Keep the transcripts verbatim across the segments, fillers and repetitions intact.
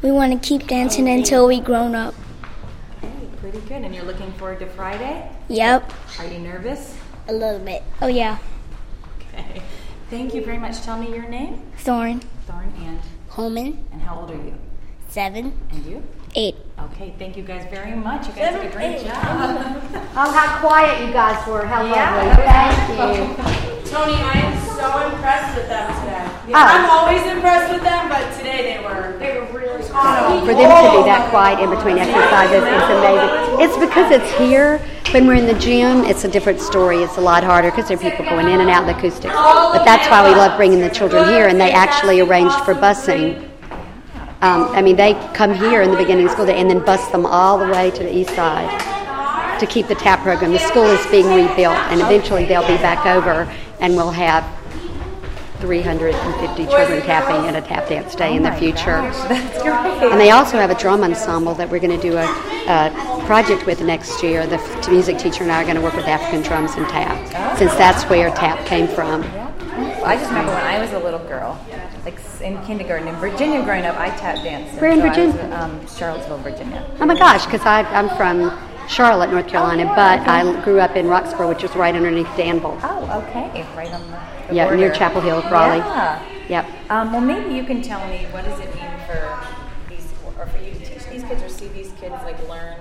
We want to keep dancing until we grown up. Okay, pretty good. And you're looking forward to Friday? Yep. Are you nervous? A little bit. Oh, yeah. Okay. Thank you very much. Tell me your name. Thorn. Thorn and? Holman. And how old are you? Seven. And you? Eight. Okay, thank you guys very much. You guys did a great eight. job. Oh, how quiet you guys were. How Yeah. lovely. Thank you. Tony, I am so impressed with them today. Oh. I'm always impressed with them, but today they were they were really awesome. For them to be that quiet in between exercises is amazing. It's because it's here. When we're in the gym, it's a different story. It's a lot harder because there are people going in and out of the acoustics. But that's why we love bringing the children here, and they actually arranged for busing. Um, I mean, they come here in the beginning of school day and then bus them all the way to the east side to keep the tap program. The school is being rebuilt, and eventually they'll be back over, and we'll have three hundred fifty children tapping at a tap dance day in the future. That's great. And they also have a drum ensemble that we're going to do a, a project with next year. The f- music teacher and I are going to work with African drums and tap, since that's where tap came from. Yeah. I just remember when I was a little girl, like in kindergarten in Virginia growing up, I tap danced. Where in So I Virginia? was, um, Charlottesville, Virginia. Oh my gosh, because I'm from Charlotte, North Carolina, but I grew up in Roxborough, which is right underneath Danville. Oh, okay. Right on the, the Yeah, border. near Chapel Hill, Raleigh. Yeah. Yep. Um, well, maybe you can tell me, what does it mean for these, or for you to teach these kids or see these kids like learn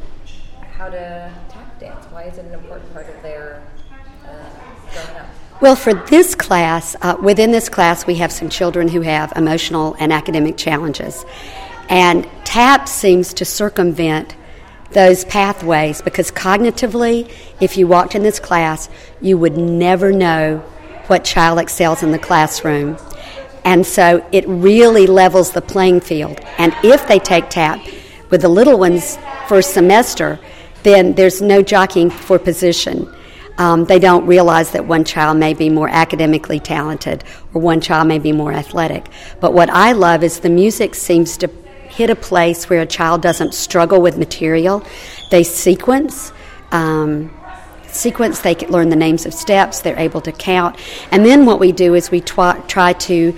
how to tap dance? Why is it an important part of their uh, growing up? Well, for this class, uh, within this class, we have some children who have emotional and academic challenges. And TAP seems to circumvent those pathways because cognitively, if you walked in this class, you would never know what child excels in the classroom. And so it really levels the playing field. And if they take TAP with the little ones first semester, then there's no jockeying for position. Um, they don't realize that one child may be more academically talented or one child may be more athletic. But what I love is the music seems to hit a place where a child doesn't struggle with material. They sequence. Um, sequence, they can learn the names of steps. They're able to count. And then what we do is we try, try to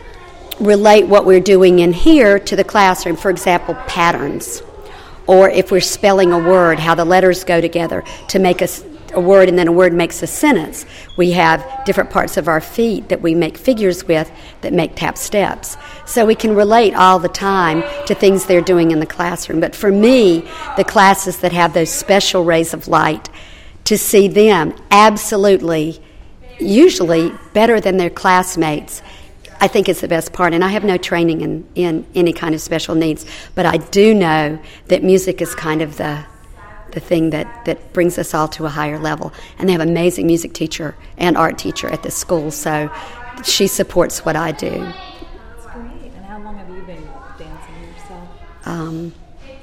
relate what we're doing in here to the classroom. For example, patterns. Or if we're spelling a word, how the letters go together to make us a word, and then a word makes a sentence. We have different parts of our feet that we make figures with that make tap steps. So we can relate all the time to things they're doing in the classroom. But for me, the classes that have those special rays of light, to see them absolutely, usually better than their classmates, I think is the best part. And I have no training in, in any kind of special needs, but I do know that music is kind of the the thing that, that brings us all to a higher level. And they have an amazing music teacher and art teacher at the school, so she supports what I do. That's great. And how long have you been dancing yourself? Um,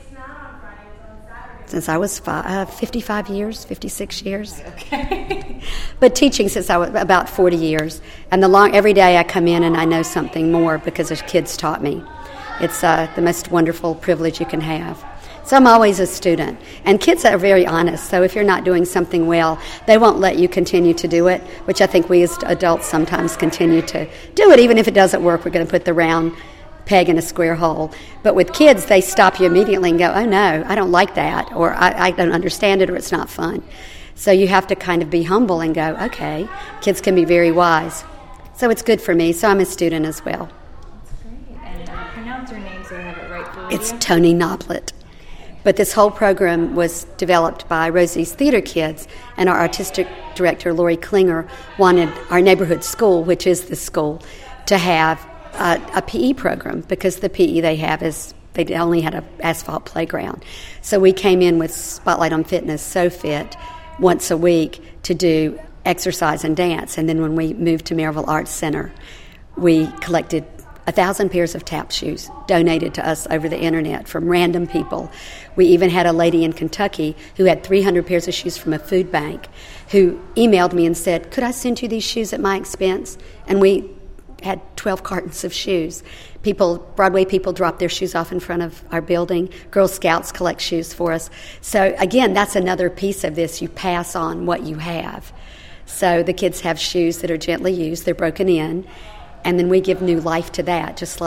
since I was five, uh, fifty-five years, fifty-six years. Okay. But teaching since I was about forty years. And the long every day I come in and I know something more because the kids taught me. It's uh, the most wonderful privilege you can have. So I'm always a student. And kids are very honest, so if you're not doing something well, they won't let you continue to do it, which I think we as adults sometimes continue to do it. Even if it doesn't work, we're going to put the round peg in a square hole. But with kids, they stop you immediately and go, oh no, I don't like that, or I, I don't understand it, or it's not fun. So you have to kind of be humble and go, okay, kids can be very wise. So it's good for me, so I'm a student as well. That's great. And uh, pronounce your name so I have it right for you. It's Tony Noblet. But this whole program was developed by Rosie's Theater Kids, and our artistic director, Lori Klinger, wanted our neighborhood school, which is the school, to have a, a P E program, because the P E they have is, they only had an asphalt playground. So we came in with Spotlight on Fitness, SoFit, once a week to do exercise and dance. And then when we moved to Maryville Arts Center, we collected a thousand pairs of tap shoes donated to us over the internet from random people. We even had a lady in Kentucky who had three hundred pairs of shoes from a food bank who emailed me and said, could I send you these shoes at my expense? And we had twelve cartons of shoes. People, Broadway people drop their shoes off in front of our building. Girl Scouts collect shoes for us. So again, that's another piece of this. You pass on what you have. So the kids have shoes that are gently used. They're broken in. And then we give new life to that, just like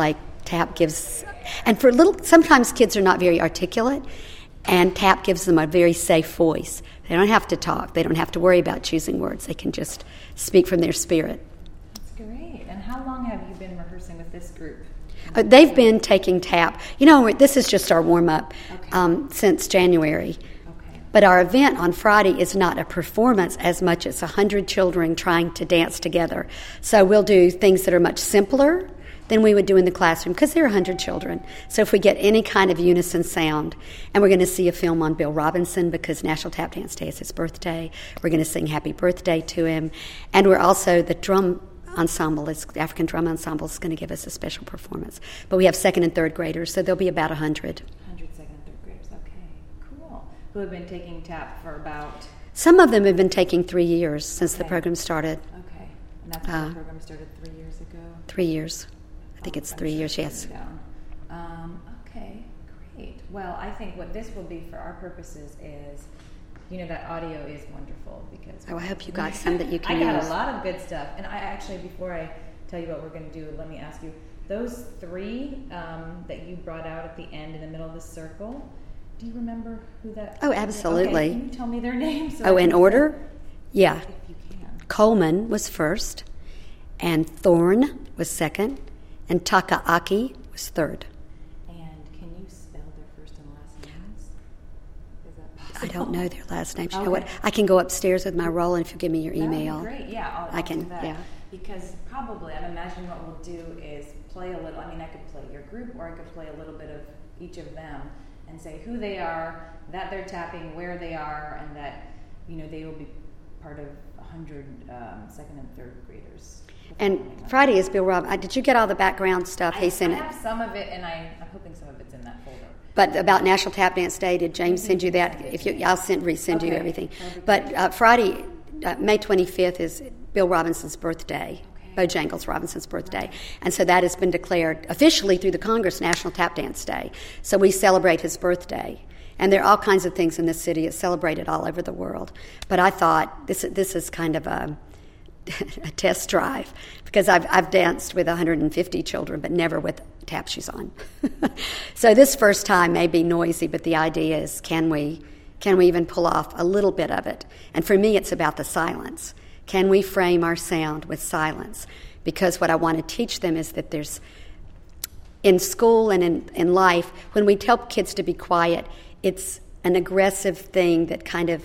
Tap gives, and for little, sometimes kids are not very articulate, and tap gives them a very safe voice. They don't have to talk. They don't have to worry about choosing words. They can just speak from their spirit. That's great. And how long have you been rehearsing with this group? Uh, they've been taking tap. You know, this is just our warm-up Okay. um, since January. Okay. But our event on Friday is not a performance as much as one hundred children trying to dance together. So we'll do things that are much simpler than we would do in the classroom because there are one hundred children. So if we get any kind of unison sound, and we're going to see a film on Bill Robinson because National Tap Dance Day is his birthday. We're going to sing happy birthday to him. And we're also, the drum ensemble, is African Drum Ensemble, is going to give us a special performance. But we have second and third graders, so there'll be about one hundred. one hundred second and third graders. Okay, cool. Who have been taking tap for about... Some of them have been taking three years since the Okay. program started. Okay. And that's when Uh, the program started three years ago? Three years. I think Oh, it's I'm three sure years, it's yes. written down. Um, okay, great. Well, I think what this will be for our purposes is, you know, that audio is wonderful because... Oh, I hope you got some that you can I got use. a lot of good stuff. And I actually, before I tell you what we're going to do, let me ask you, those three um, that you brought out at the end in the middle of the circle, do you remember who that... Oh, absolutely. Okay, can you tell me their names? so Oh, I in can- order? Yeah. If you can. Coleman was first, and Thorne was second, and Takaaki was third. And can you spell their first and last names? Is that possible? I don't know their last names. You know Okay. what? I can go upstairs with my roll, and if you give me your email. That would be great. Yeah, I'll, I I'll can, do that. yeah. Because probably, I'm imagining what we'll do is play a little. I mean, I could play your group, or I could play a little bit of each of them, and say who they are, that they're tapping, where they are, and that you know they will be part of one hundred um, second and third graders. And Friday is Bill Rob. uh, Did you get all the background stuff? I, He sent I it. have some of it, and I, I'm hoping some of it's in that folder. But about National Tap Dance Day, did James send you that? If you, I'll send resend you Okay. everything. That'd be But uh, Friday, uh, May twenty-fifth, is Bill Robinson's birthday. Okay. Bojangles Robinson's birthday. And so that has been declared officially through the Congress National Tap Dance Day. So we celebrate his birthday. And there are all kinds of things in this city. It's celebrated all over the world. But I thought this this is kind of a, a test drive because I've, I've danced with one hundred fifty children, but never with tap shoes on. So this first time may be noisy, but the idea is can we can we even pull off a little bit of it? And for me, it's about the silence. Can we frame our sound with silence? Because what I want to teach them is that there's, in school and in, in life, when we tell kids to be quiet, it's an aggressive thing that kind of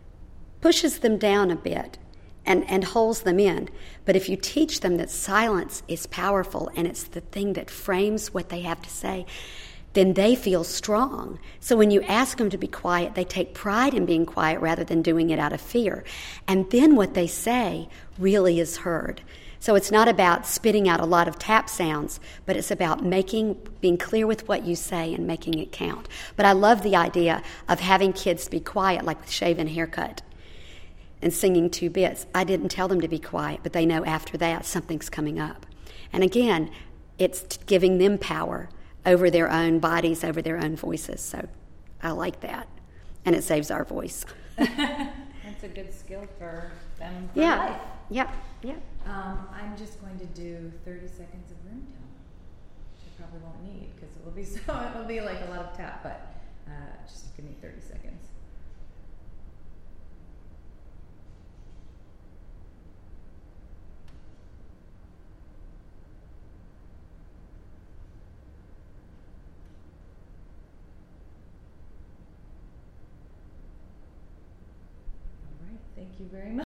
pushes them down a bit and, and holds them in. But if you teach them that silence is powerful and it's the thing that frames what they have to say, then they feel strong. So when you ask them to be quiet, they take pride in being quiet rather than doing it out of fear. And then what they say really is heard. So it's not about spitting out a lot of tap sounds, but it's about making, being clear with what you say and making it count. But I love the idea of having kids be quiet, like with shave and haircut, and singing two bits. I didn't tell them to be quiet, but they know after that something's coming up. And again, it's t- giving them power over their own bodies, over their own voices. So I like that. And it saves our voice. That's a good skill for them for Yeah. life. Yep. Yep. Um, I'm just going to do thirty seconds of room tone, which I probably won't need because it will be so it will be like a lot of tap, but uh, just give me thirty seconds. All right, thank you very much.